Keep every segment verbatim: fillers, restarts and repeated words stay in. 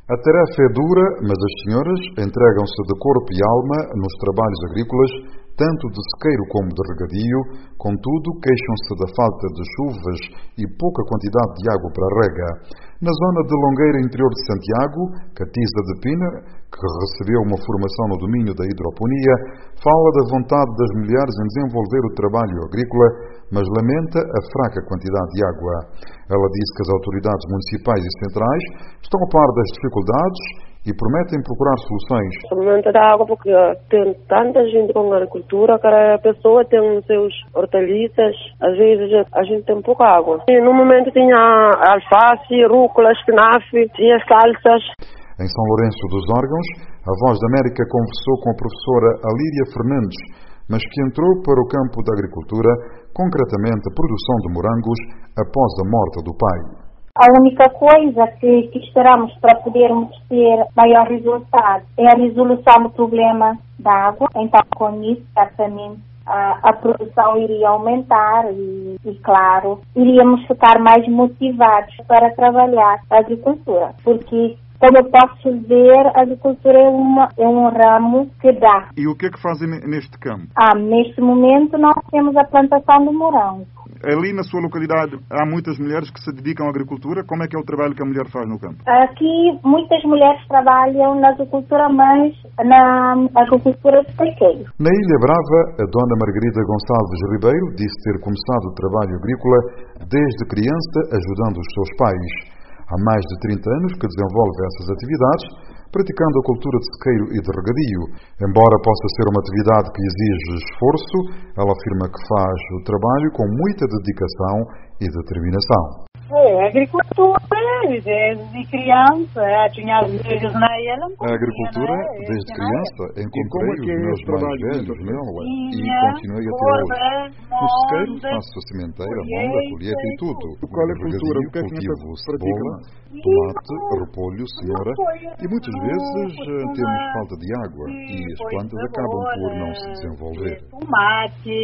A tarefa é dura, mas as senhoras entregam-se de corpo e alma nos trabalhos agrícolas, tanto de sequeiro como de regadio. Contudo, queixam-se da falta de chuvas e pouca quantidade de água para a rega. Na zona de Longueira, interior de Santiago, Catiza de Pina, que recebeu uma formação no domínio da hidroponia, fala da vontade das mulheres em desenvolver o trabalho agrícola, mas lamenta a fraca quantidade de água. Ela disse que as autoridades municipais e centrais estão a par das dificuldades e prometem procurar soluções. O momento da água, porque tem tanta gente com agricultura, cada pessoa tem os seus hortaliças, às vezes a gente tem pouca água. E no momento tinha alface, rúcula, espinafre, tinha salsas. Em São Lourenço dos Órgãos, a Voz da América conversou com a professora Alíria Fernandes, mas que entrou para o campo da agricultura, concretamente a produção de morangos, após a morte do pai. A única coisa que, que esperamos para podermos ter maior resultado é a resolução do problema da água. Então, com isso, certamente, a, a produção iria aumentar e, e, claro, iríamos ficar mais motivados para trabalhar a agricultura. Porque, como eu posso ver, a agricultura é, uma, é um ramo que dá. E o que é que fazem neste campo? Ah, neste momento, nós temos a plantação do morango. Ali na sua localidade há muitas mulheres que se dedicam à agricultura. Como é que é o trabalho que a mulher faz no campo? Aqui muitas mulheres trabalham na agricultura, mas na agricultura de sequeiro. Na Ilha Brava, a dona Margarida Gonçalves Ribeiro disse ter começado o trabalho agrícola desde criança, ajudando os seus pais. Há mais de trinta anos que desenvolve essas atividades, praticando a cultura de sequeiro e de regadio. Embora possa ser uma atividade que exige esforço, ela afirma que faz o trabalho com muita dedicação e determinação. É, a agricultura, desde criança, tinha os velhos na ela. A agricultura, desde criança, encontrei os meus mais velhos nela e continuei até hoje. No sequeiro faço a sementeira, a monda, a colheita e tudo. Qual é a cultura? O que é que cultivo cebola, tomate, repolho, cenoura e muitas vezes temos falta de água e as plantas acabam por não se desenvolver. Tomate,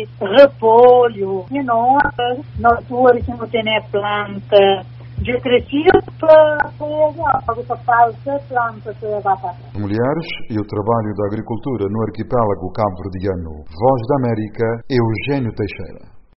repolho, cenoura, na altura que não tem planta. De crescido para a planta que vai para Mulheres e o trabalho da agricultura no arquipélago cabo-verdiano. Voz da América, Eugênio Teixeira.